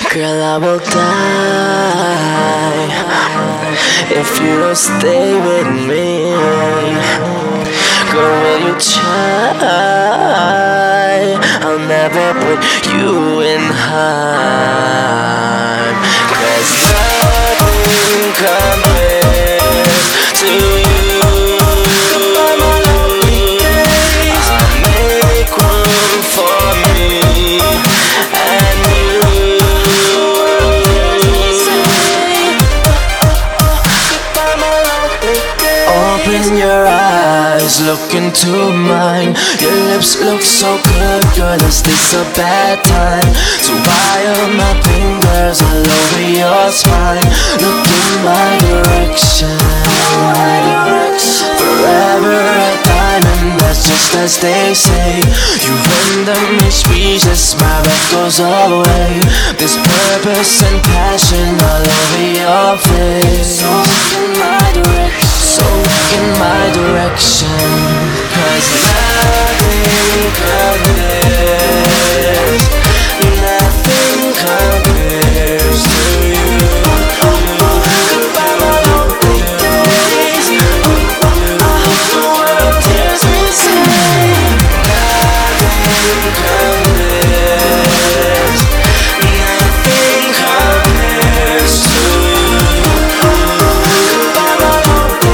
Girl, I will die if you don't stay with me. Girl, will you try? I'll never put you in harm, 'cause nothing compares to you. I'll make room for me and you. Open your eyes, look into mine. Your lips look so good, girl, is this a bad time to wire my fingers all over your spine? Look in my direction. Forever a diamond, that's just as they say. You render me speechless, my breath goes away. There's purpose and passion all over your face. So look in my direction. So look in my direction, 'cause nothing compares, nothing compares to you. Goodbye my lonely days, I hope the world hears me say. Nothing compares, nothing compares to you. Goodbye my lonely.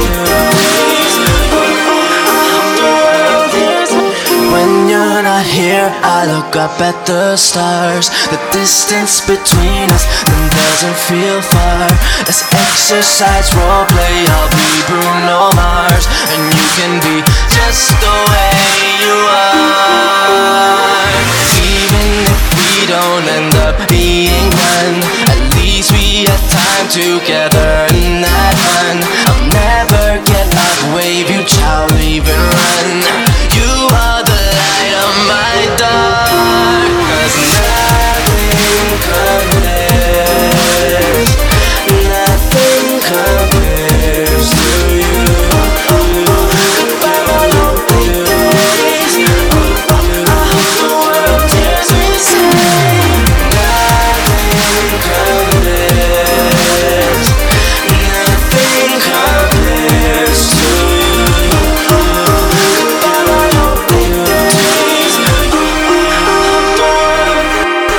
When you're not here, I look up at the stars. The distance between us then doesn't feel far. Let's exercise, roleplay, I'll be Bruno Mars, and you can be just the way you are. Even if we don't end up being one, at least we had time together in that one. I'll never get up, wave you, child, even run. You are the light of my dark, 'cause nothing compares, nothing compares to you. Goodbye my lonely days, I hope the world hears me say. Nothing compares, nothing compares to you. Goodbye my lonely days, I hope the world.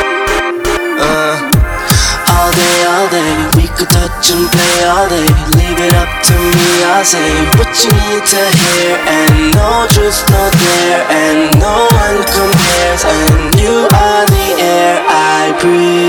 All day, we could touch and play all day. Leave it up to me, I'll say what you need to hear, and no truth, no dare, and no one compares. And you are the air I breathe.